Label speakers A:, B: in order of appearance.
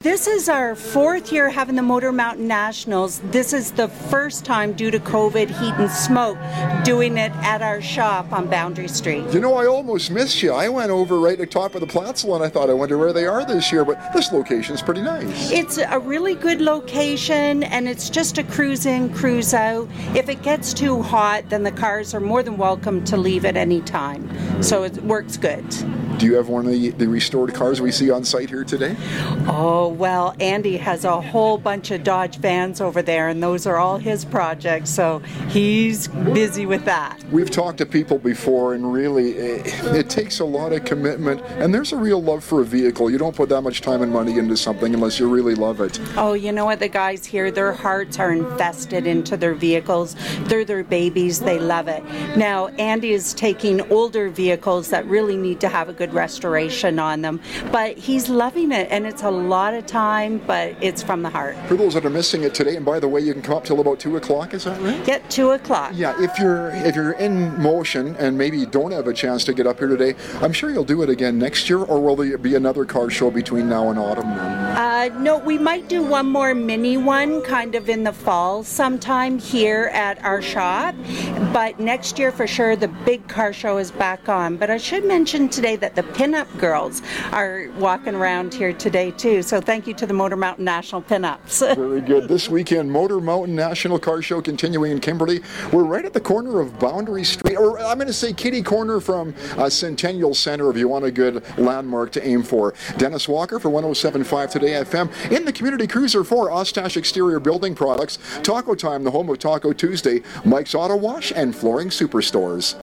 A: this is our 4th year having the Motor Mountain Nationals. This is the first time, due to COVID, heat and smoke, doing it at our shop on Boundary Street.
B: You know, I almost missed you. I went over right at the top of the Platzel and I thought, I wonder where they are this year, but this location's pretty nice.
A: It's a really good location, and it's just a cruise in, cruise out. If it gets too hot, then the cars are more than welcome to leave at any time. So it works good.
B: Do you have one of the restored cars we see on site here today?
A: Oh, well, Andy has a whole bunch of Dodge vans over there, and those are all his projects, so he's busy with that.
B: We've talked to people before, and really, it takes a lot of commitment, and there's a real love for a vehicle. You don't put that much time and money into something unless you really love it.
A: Oh, you know what? The guys here, their hearts are invested into their vehicles. They're their babies. They love it. Now, Andy is taking older vehicles that really need to have a good restoration on them, but he's loving it, and it's a lot of time, but it's from the heart.
B: For those that are missing it today, and by the way, you can come up till about 2 o'clock, is that right?
A: Get 2 o'clock.
B: Yeah, if you're in motion and maybe you don't have a chance to get up here today, I'm sure you'll do it again next year, or will there be another car show between now and autumn then?
A: No, we might do one more mini one kind of in the fall sometime here at our shop, but next year for sure the big car show is back on. But I should mention today that the Pinup Girls are walking around here today too, so thank you to the Motor Mountain National Pinups.
B: Very good. This weekend, Motor Mountain National Car Show continuing in Kimberley. We're right at the corner of Boundary Street, or I'm going to say kitty corner from Centennial Center if you want a good landmark to aim for. Dennis Walker for 107.5 Today FM in the Community Cruiser for Ostache Exterior Building Products. Taco Time, the home of Taco Tuesday, Mike's Auto Wash, and Flooring Superstores.